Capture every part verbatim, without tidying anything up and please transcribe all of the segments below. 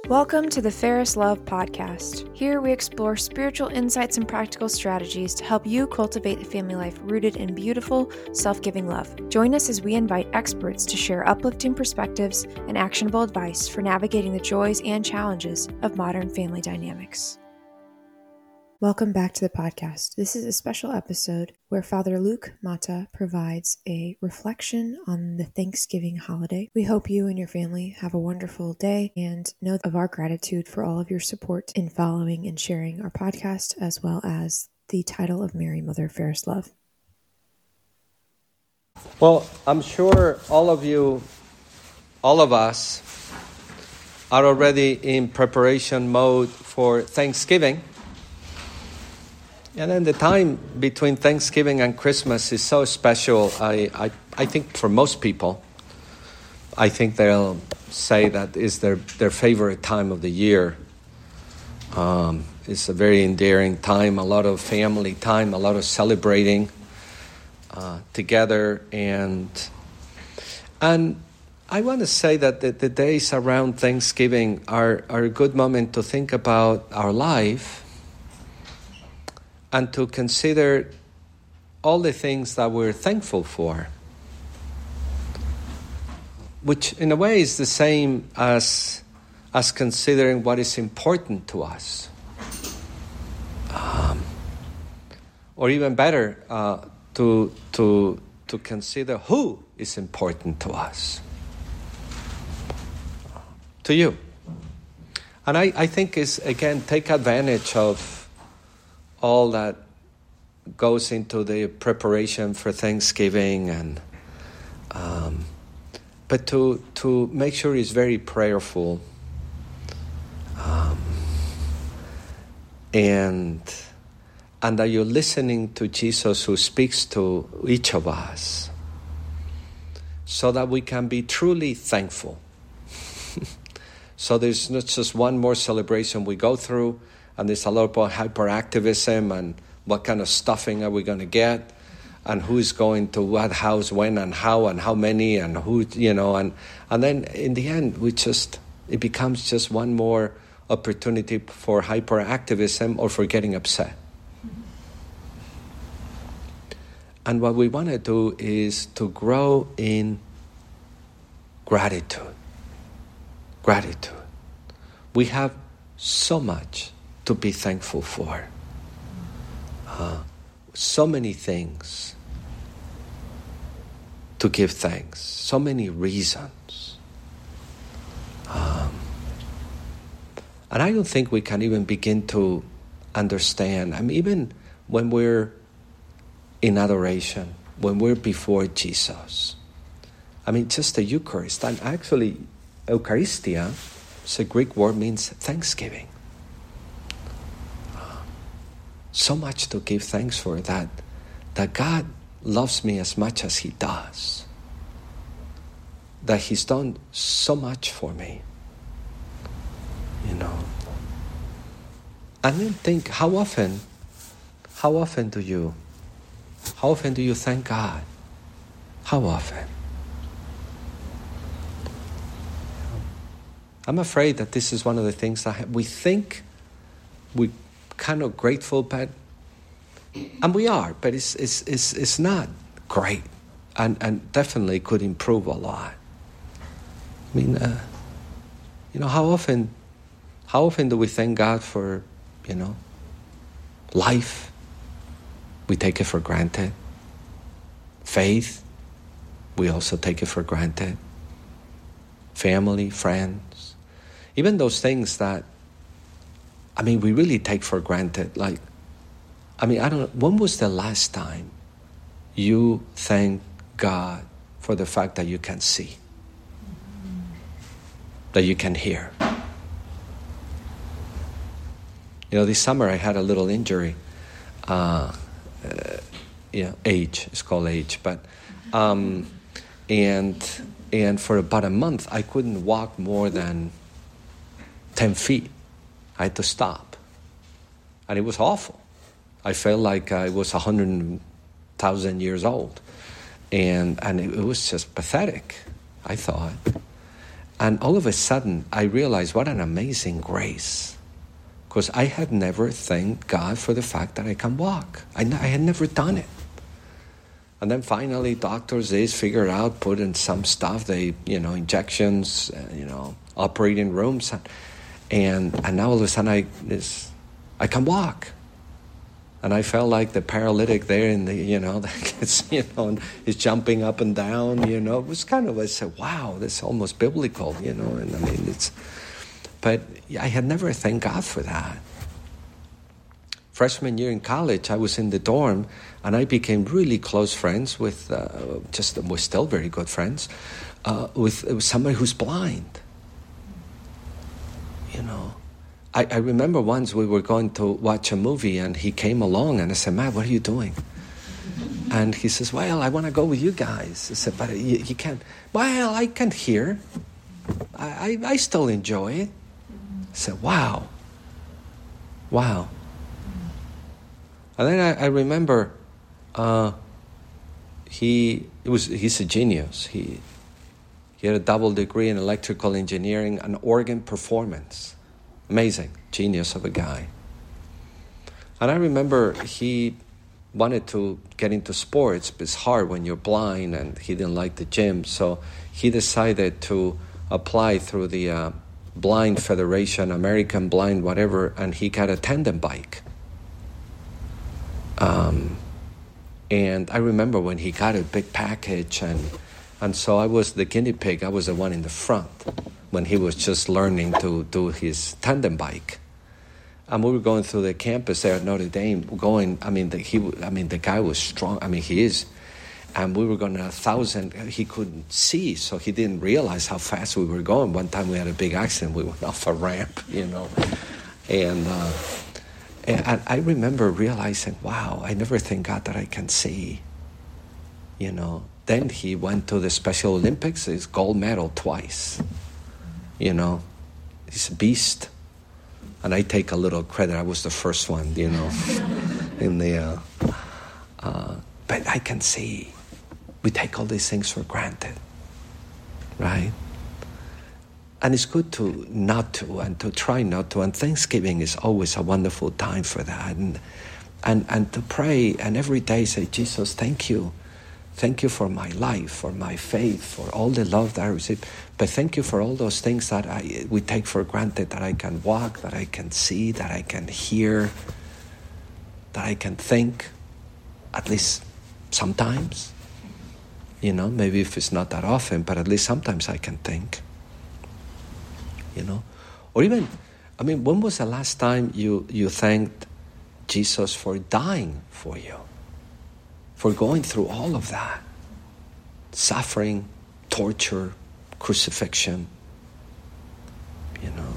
Welcome to the Ferris Love Podcast. Here we explore spiritual insights and practical strategies to help you cultivate a family life rooted in beautiful, self-giving love. Join us as we invite experts to share uplifting perspectives and actionable advice for navigating the joys and challenges of modern family dynamics. Welcome back to the podcast. This is a special episode where Father Luke Mata provides a reflection on the Thanksgiving holiday. We hope you and your family have a wonderful day and know of our gratitude for all of your support in following and sharing our podcast, as well as the title of Mary, Mother of Ferris Love. Well, I'm sure all of you, all of us, are already in preparation mode for Thanksgiving. And then the time between Thanksgiving and Christmas is so special. I, I, I think for most people, I think they'll say that is their, their favorite time of the year. Um, it's a very endearing time, a lot of family time, a lot of celebrating uh, together. And and I want to say that the, the days around Thanksgiving are, are a good moment to think about our life and to consider all the things that we're thankful for, which in a way is the same as, as considering what is important to us. Um, or even better, uh, to, to, to consider who is important to us, to you. And I, I think is again, take advantage of all that goes into the preparation for Thanksgiving, and um, but to to make sure it's very prayerful, um, and and that you're listening to Jesus who speaks to each of us, so that we can be truly thankful. So there's not just one more celebration we go through, and there's a lot about hyperactivism and what kind of stuffing are we going to get, and who's going to what house, when, and how, and how many, and who, you know, and and then in the end, we just, it becomes just one more opportunity for hyperactivism or for getting upset. And what we want to do is to grow in gratitude. Gratitude. We have so much to be thankful for. Uh, so many things to give thanks. So many reasons. Um, and I don't think we can even begin to understand. I mean, even when we're in adoration, when we're before Jesus. I mean, just the Eucharist. And actually, Eucharistia, it's a Greek word, means thanksgiving. So much to give thanks for, that that God loves me as much as He does. That He's done so much for me. You know. And then think, how often, how often do you, how often do you thank God? How often? I'm afraid that this is one of the things that we think we kind of grateful, but and we are, but it's it's it's it's not great, and and definitely could improve a lot. I mean, uh, you know, how often, how often do we thank God for, you know, life? We take it for granted. Faith, we also take it for granted. Family, friends, even those things that, I mean, we really take for granted. Like, I mean, I don't know, when was the last time you thanked God for the fact that you can see, that you can hear? You know, this summer I had a little injury. Uh, uh, yeah, age, it's called age, but, um, and and for about a month I couldn't walk more than ten feet. I had to stop. And it was awful. I felt like I was one hundred thousand years old. And and it, it was just pathetic, I thought. And all of a sudden, I realized what an amazing grace. Because I had never thanked God for the fact that I can walk. I, n- I had never done it. And then finally, doctors, they figured out, put in some stuff, they, you know, injections, uh, you know, operating rooms. And and now all of a sudden, I, this, I can walk. And I felt like the paralytic there in the, you know, that you know, and is jumping up and down, you know. It was kind of, I said, wow, that's almost biblical, you know. And I mean, it's, but I had never thanked God for that. Freshman year in college, I was in the dorm, and I became really close friends with, uh, just, we're still very good friends, uh, with, with somebody who's blind, you know. I, I remember once we were going to watch a movie and he came along and I said, Matt, what are you doing? And he says, well, I want to go with you guys. I said, but you, you can't. Well, I can hear. I, I, I still enjoy it. I said, wow. Wow. And then I, I remember uh, he it was he's a genius. He, he had a double degree in electrical engineering and organ performance. Amazing, genius of a guy. And I remember he wanted to get into sports, but it's hard when you're blind, and he didn't like the gym. So he decided to apply through the uh, Blind Federation, American Blind whatever, and he got a tandem bike. Um, and I remember when he got a big package, and and so I was the guinea pig. I was the one in the front when he was just learning to do his tandem bike. And we were going through the campus there at Notre Dame, going, I mean, the, he, I mean, the guy was strong. I mean, he is. And we were going at a thousand. He couldn't see, so he didn't realize how fast we were going. One time we had a big accident. We went off a ramp, you know. And, uh, and I remember realizing, wow, I never thank God that I can see, you know. Then he went to the Special Olympics, his gold medal twice. You know, he's a beast. And I take a little credit. I was the first one, you know, in the, uh, uh, but I can see. We take all these things for granted, right? And it's good to not to, and to try not to. And Thanksgiving is always a wonderful time for that. And, and, and to pray and every day say, Jesus, thank you. Thank you for my life, for my faith, for all the love that I received. But thank you for all those things that I we take for granted, that I can walk, that I can see, that I can hear, that I can think, at least sometimes. You know, maybe if it's not that often, but at least sometimes I can think. You know? Or even, I mean, when was the last time you, you thanked Jesus for dying for you? For going through all of that, suffering, torture, crucifixion, you know.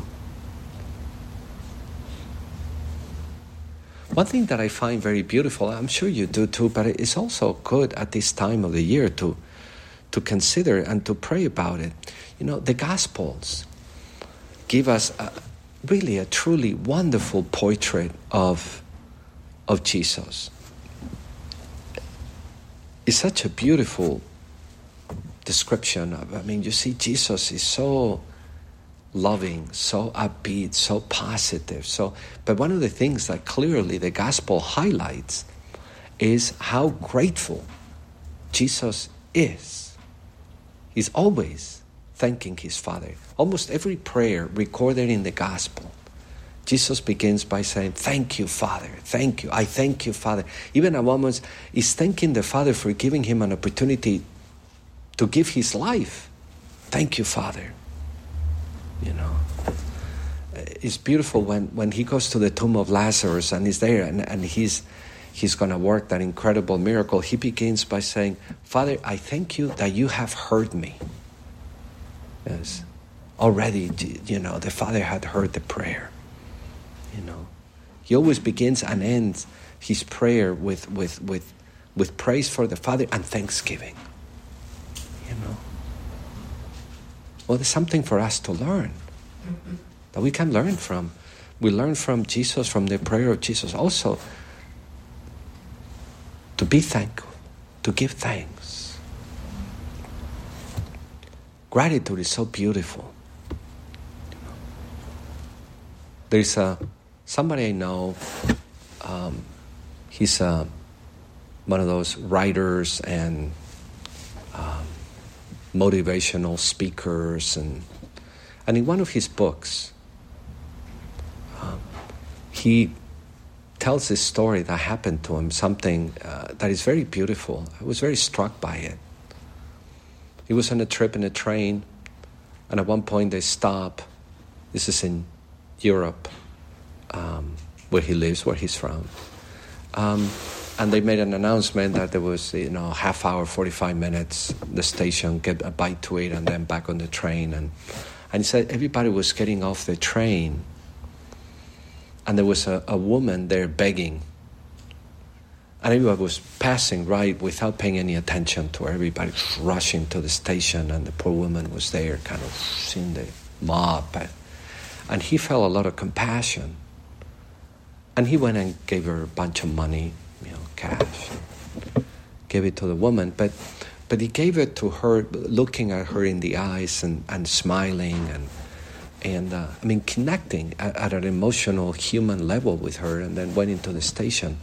One thing that I find very beautiful, I'm sure you do too, but it's also good at this time of the year to, to consider and to pray about it. You know, the Gospels give us a, really a truly wonderful portrait of, of Jesus. It's such a beautiful description of, I mean, you see Jesus is so loving, so upbeat, so positive. So, but one of the things that clearly the gospel highlights is how grateful Jesus is. He's always thanking his Father. Almost every prayer recorded in the gospel, Jesus begins by saying, thank you, Father. Thank you. I thank you, Father. Even a woman is thanking the Father for giving him an opportunity to give his life. Thank you, Father. You know, it's beautiful when, when he goes to the tomb of Lazarus and he's there and, and he's he's going to work that incredible miracle. He begins by saying, Father, I thank you that you have heard me. Yes. Already, you know, the Father had heard the prayer. You know, he always begins and ends his prayer with, with, with, with praise for the Father and thanksgiving. You know. Well, there's something for us to learn that we can learn from. We learn from Jesus, from the prayer of Jesus also, to be thankful, to give thanks. Gratitude is so beautiful. There's a, somebody I know, um, he's a, one of those writers and um, motivational speakers, and and in one of his books, um, he tells this story that happened to him, something uh, that is very beautiful. I was very struck by it. He was on a trip in a train, and at one point they stop. This is in Europe, um, where he lives, where he's from. Um, and they made an announcement that there was, you know, half hour, forty-five minutes, the station, get a bite to eat, and then back on the train. And, and he said everybody was getting off the train, and there was a, a woman there begging. And everybody was passing right without paying any attention to her. Everybody was rushing to the station, and the poor woman was there kind of seeing the mob. And he felt a lot of compassion. And he went and gave her a bunch of money, you know, cash. Gave it to the woman. But but he gave it to her, looking at her in the eyes and, and smiling and, and uh, I mean, connecting at, at an emotional, human level with her, and then went into the station.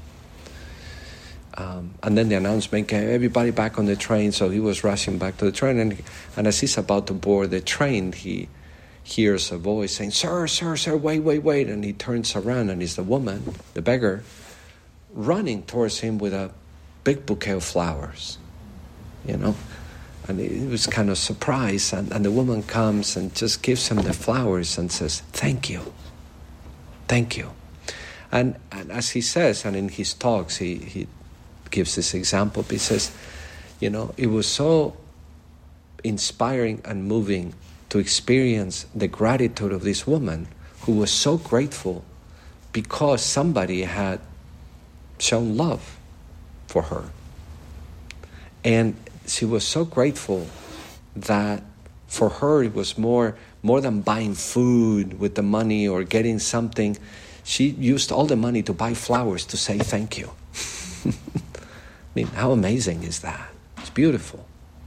Um, and then the announcement came, everybody back on the train, so he was rushing back to the train. And, and as he's about to board the train, he hears a voice saying, sir, sir, sir, wait, wait, wait. And he turns around, and it's the woman, the beggar, running towards him with a big bouquet of flowers, you know. And he was kind of surprised. And, and the woman comes and just gives him the flowers and says, thank you, thank you. And, and as he says, and in his talks, he, he gives this example. He says, you know, it was so inspiring and moving to experience the gratitude of this woman who was so grateful because somebody had shown love for her. And she was so grateful that for her it was more, more than buying food with the money or getting something. She used all the money to buy flowers to say thank you. I mean, how amazing is that? It's beautiful.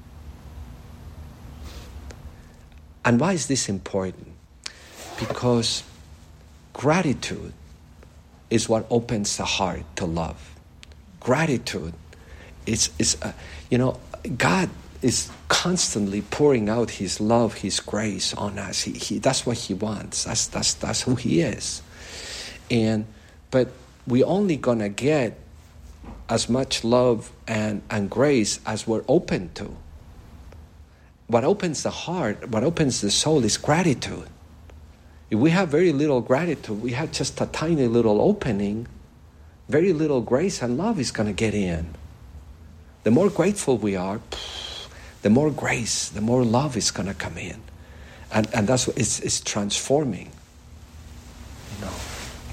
And why is this important? Because gratitude is what opens the heart to love. Gratitude is, is uh, you know, God is constantly pouring out His love, His grace on us. He, he, that's what He wants. That's, that's, that's who He is. And but we're only going to get as much love and, and grace as we're open to. What opens the heart, what opens the soul is gratitude. If we have very little gratitude, we have just a tiny little opening, very little grace and love is going to get in. The more grateful we are, the more grace, the more love is going to come in. And, and that's what it's, it's transforming. You know.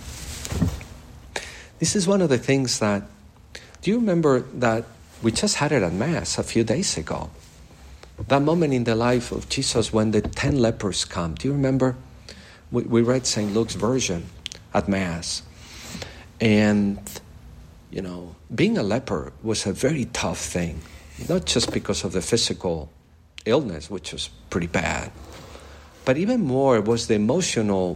This is one of the things that, do you remember that we just had it at Mass a few days ago? That moment in the life of Jesus when the ten lepers come. Do you remember? We, we read Saint Luke's version at Mass. And, you know, being a leper was a very tough thing. Not just because of the physical illness, which was pretty bad. But even more was the emotional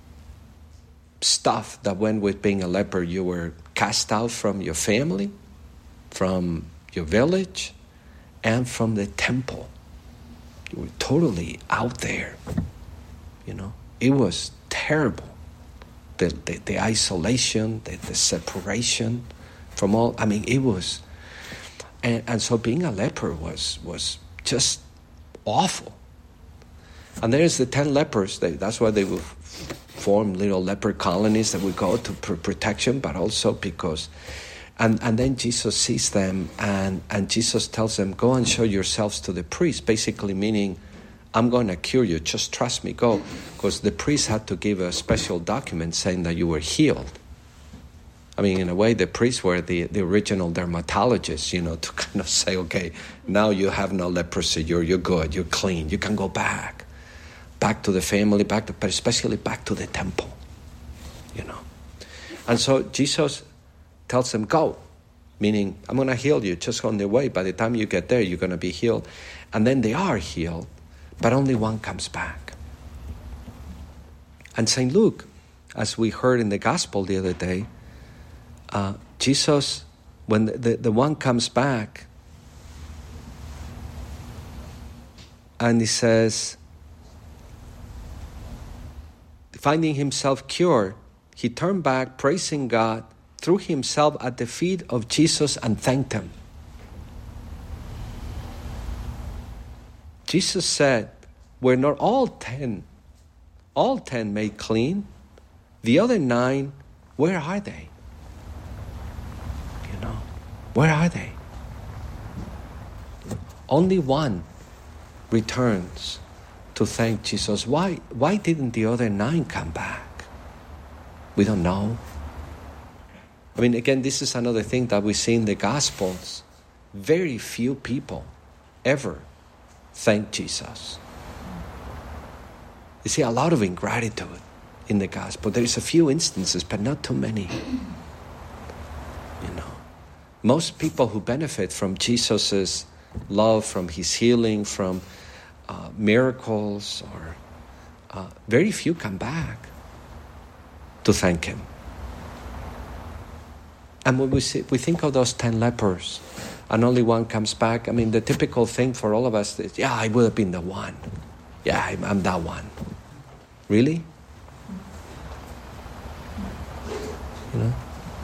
stuff that went with being a leper. You were cast out from your family, from your village, and from the temple. You were totally out there. You know, it was terrible. The the, the isolation, the, the separation from all. I mean, it was, and, and so being a leper was was just awful. And there's the ten lepers. They, that's why they would form little leper colonies that would go to pr- protection, but also because. And and then Jesus sees them, and, and Jesus tells them, go and show yourselves to the priest, basically meaning, I'm going to cure you, just trust me, go. Because the priest had to give a special document saying that you were healed. I mean, in a way, the priests were the, the original dermatologists, you know, to kind of say, okay, now you have no leprosy, you're, you're good, you're clean, you can go back. Back to the family, back to, but especially back to the temple, you know. And so Jesus tells them, go, meaning, I'm going to heal you just on the way. By the time you get there, you're going to be healed. And then they are healed, but only one comes back. And Saint Luke as we heard in the gospel the other day, uh, Jesus, when the, the, the one comes back and he says, finding himself cured, he turned back, praising God, threw himself at the feet of Jesus and thanked him. Jesus said, were not all ten, all ten made clean? The other nine, where are they? You know, where are they? Only one returns to thank Jesus. Why, why didn't the other nine come back? We don't know. I mean, again, this is another thing that we see in the Gospels. Very few people ever thank Jesus. You see a lot of ingratitude in the Gospel. There's a few instances, but not too many. You know, most people who benefit from Jesus' love, from his healing, from uh, miracles, or uh, very few come back to thank him. And when we see, we think of those ten lepers, and only one comes back, I mean, the typical thing for all of us is, yeah, I would have been the one. Yeah, I'm, I'm that one. Really? You know?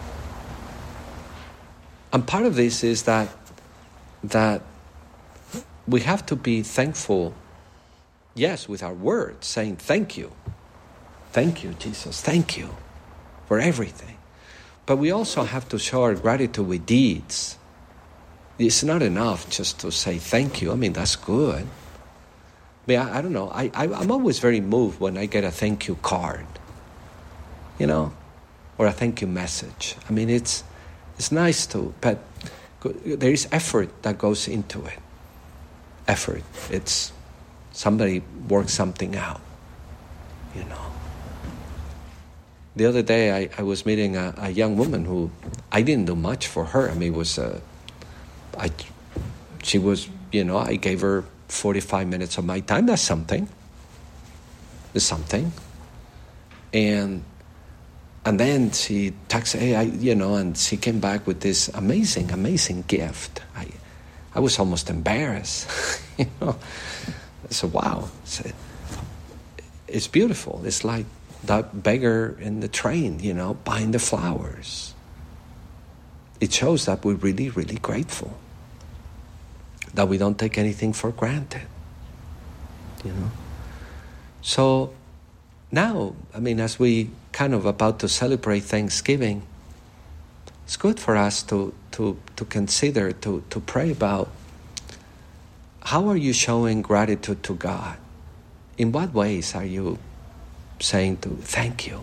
And part of this is that that we have to be thankful, yes, with our words, saying thank you. Thank you, Jesus. Thank you for everything. But we also have to show our gratitude with deeds. It's not enough just to say thank you. I mean, that's good. I mean, I, I don't know. I, I, I'm always very moved when I get a thank you card, you know, or a thank you message. I mean, it's it's nice to, but there is effort that goes into it. Effort. It's somebody works something out, you know. The other day, I, I was meeting a, a young woman who I didn't do much for her. I mean, it was, uh, I, she was, you know, I gave her forty-five minutes of my time. That's something. It's something. And and then she texted, hey, I, you know, and she came back with this amazing, amazing gift. I, I was almost embarrassed, you know. I said, wow, it's, it's beautiful. It's like that beggar in the train, you know, buying the flowers. It shows that we're really, really grateful. That we don't take anything for granted, you know. So now, I mean, as we kind of about to celebrate Thanksgiving, it's good for us to to to consider, to, to pray about how are you showing gratitude to God? In what ways are you saying to thank you?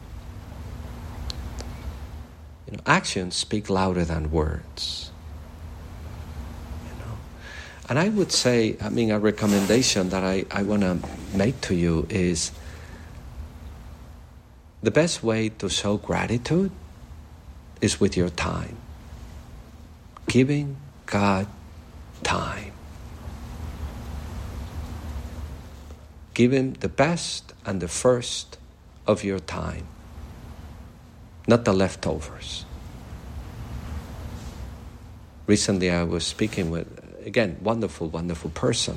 You know, actions speak louder than words. You know, and I would say, I mean, a recommendation that I, I want to make to you is the best way to show gratitude is with your time. Giving God time. Give him the best and the first of your time, not the leftovers. Recently I was speaking with, again, wonderful, wonderful person.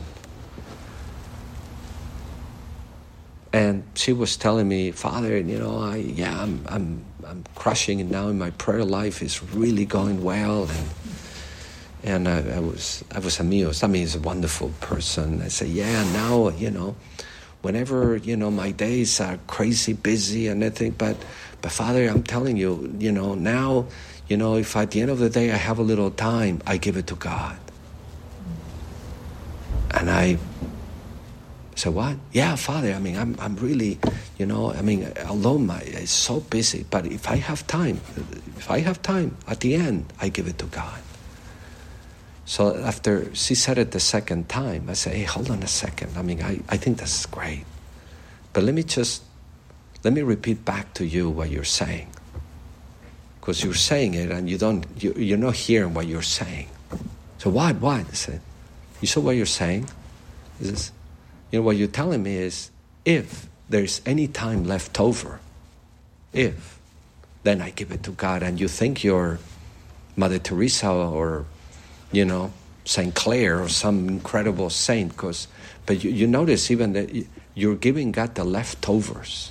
And she was telling me, Father, you know, I yeah, I'm I'm I'm crushing it now in my prayer life. It's really going well, and and I, I was I was amused. I mean, he's a wonderful person. I say, yeah, now you know, whenever you know my days are crazy busy and everything, but but Father, I'm telling you, you know, now, you know, if at the end of the day I have a little time, I give it to God. And I. So what? Yeah, Father, I mean, I'm I'm really, you know, I mean, although my it's so busy, but if I have time, if I have time, at the end, I give it to God. So after she said it the second time, I said, hey, hold on a second. I mean, I, I think that's great. But let me just, let me repeat back to you what you're saying. Because you're saying it and you don't, you, you're not hearing what you're saying. So what, what? I said, you saw what you're saying? Is this, you know, what you're telling me is, if there's any time left over, If, then I give it to God. And you think you're Mother Teresa or, you know, Saint Clare or some incredible saint, cause, but you, you notice even that you're giving God the leftovers.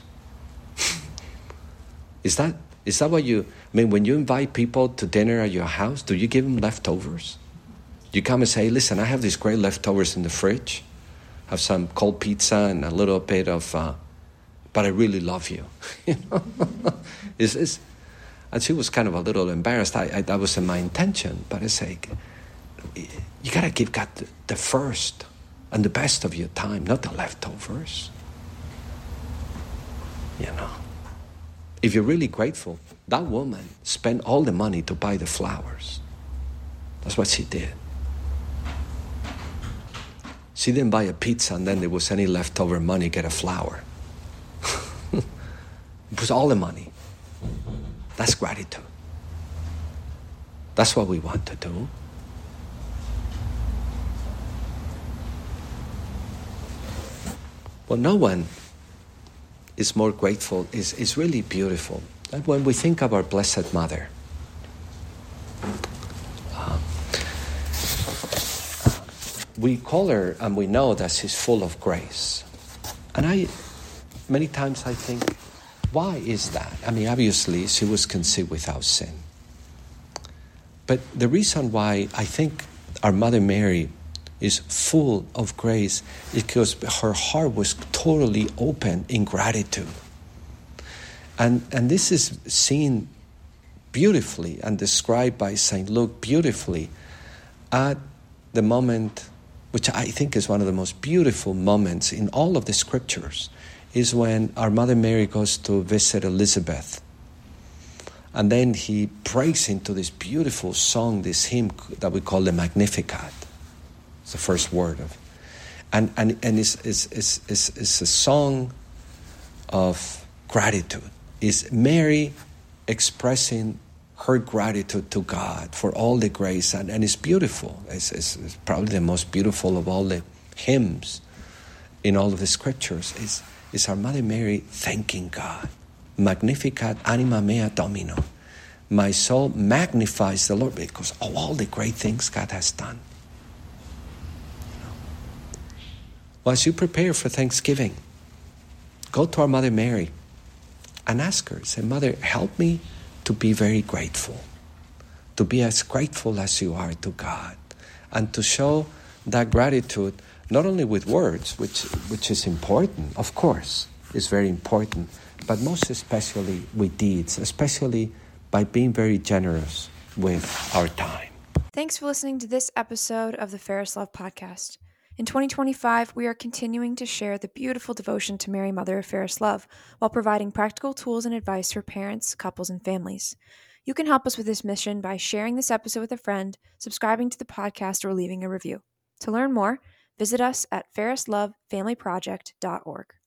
Is that is that what you, I mean, when you invite people to dinner at your house, do you give them leftovers? You come and say, listen, I have these great leftovers in the fridge. Have some cold pizza and a little bit of, uh, but I really love you. You know? it's, it's, and she was kind of a little embarrassed. I, I, that wasn't my intention, but I say, you got to give God the, the first and the best of your time, not the leftovers. You know. If you're really grateful, that woman spent all the money to buy the flowers. That's what she did. She didn't buy a pizza and then there was any leftover money, get a flower. It was all the money. That's gratitude. That's what we want to do. Well, no one is more grateful, is, is really beautiful. And when we think of our Blessed Mother, uh, we call her and we know that she's full of grace. And I, many times I think, why is that? I mean, obviously she was conceived without sin. But the reason why I think our Mother Mary is full of grace is because her heart was totally open in gratitude. And and this is seen beautifully and described by Saint Luke beautifully at the moment, which I think is one of the most beautiful moments in all of the scriptures, is when our Mother Mary goes to visit Elizabeth. And then he breaks into this beautiful song, this hymn that we call the Magnificat. It's the first word of, and and and it's it's it's it's, it's a song of gratitude. It's Mary expressing her gratitude to God for all the grace, and, and it's beautiful. It's, it's, it's probably the most beautiful of all the hymns in all of the scriptures. Is is our Mother Mary thanking God? Magnificat anima mea Domino. My soul magnifies the Lord because of all the great things God has done. Well, as you prepare for Thanksgiving, go to our Mother Mary and ask her, say, Mother, help me to be very grateful, to be as grateful as you are to God, and to show that gratitude not only with words, which which is important, of course, is very important, but most especially with deeds, especially by being very generous with our time. Thanks for listening to this episode of the Fairest Love Podcast. In twenty twenty-five, we are continuing to share the beautiful devotion to Mary, Mother of Fairest Love, while providing practical tools and advice for parents, couples, and families. You can help us with this mission by sharing this episode with a friend, subscribing to the podcast, or leaving a review. To learn more, visit us at fairest love family project dot org.